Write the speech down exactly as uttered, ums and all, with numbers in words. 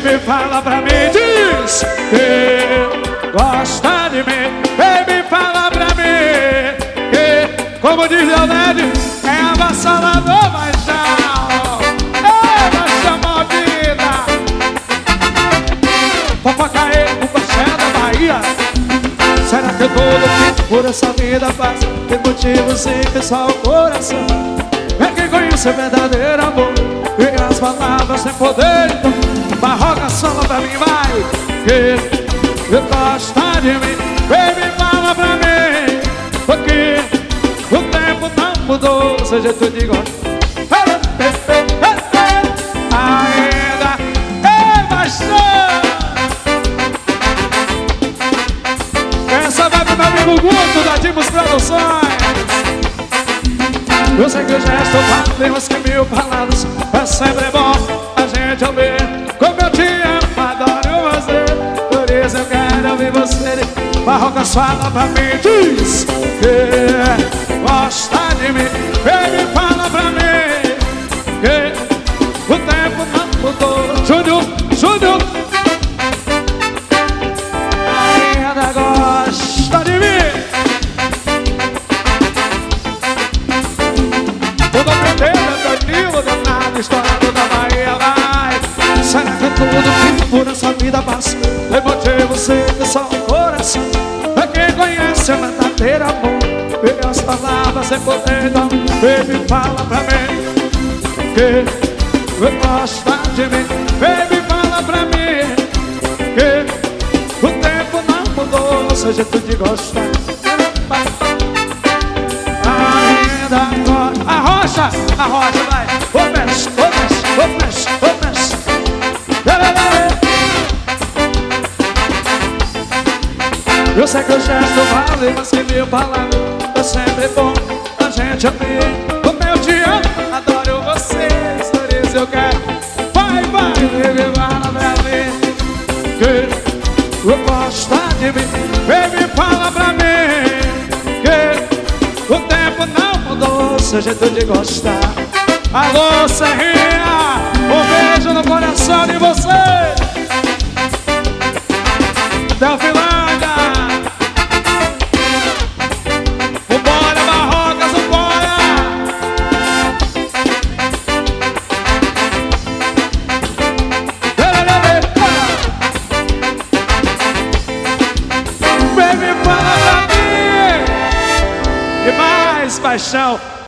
Baby, fala pra mim, diz que gosta de mim. Baby, fala pra mim que, como diz Leonardo, é avassalador, mas não é, mas chama a vida. Papagaio, o Coxé da Bahia. Será que eu tô louco por essa vida passa? Tem motivo sempre só o coração. É quem conhece o verdadeiro amor e as palavras têm poder. Então Barroca, fala pra mim, vai, que eu gosto de mim. Baby, fala pra mim, porque o tempo não mudou seu jeito de gostar. Ainda é bastante. Essa vai pro meu amigo Guto da Dimos Produções. Eu sei que o gesto vale mais que mil palavras. É sempre bom a gente ouvir como eu te amo, adoro você. Por isso eu quero ouvir você. Barroca, fala pra mim, diz que gosta de mim. Baby, fala pra mim que o tempo não mudou. Júnior, Júnior, ainda gosta de mim. Tudo aprendendo, doidinho, danado, estourado da Bahia, vai. Será que tudo que por essa vida passa tem motivo sempre só o coração? É quem conhece o verdadeiro amor e as palavras sem poder. Então, baby, fala pra mim que gosta de mim. Baby, fala pra mim que o tempo não mudou seu jeito de gostar. Ainda agora a rocha, a rocha vai. Ô mexe, ô mexe, ô mexe, ô mexe. Eu sei que o gesto vale mais que mil palavras. É sempre bom a gente ouvir como eu te amo, adoro você. Por isso eu quero, vai, vai, baby, fala pra mim que eu gosto de mim. Baby, fala pra mim que o tempo não mudou seu jeito de gostar. Alô, Serrinha, um beijo no coração de vocês. Delfilândia, vambora, Barrocas, vambora. Baby, fala pra mim. E mais paixão.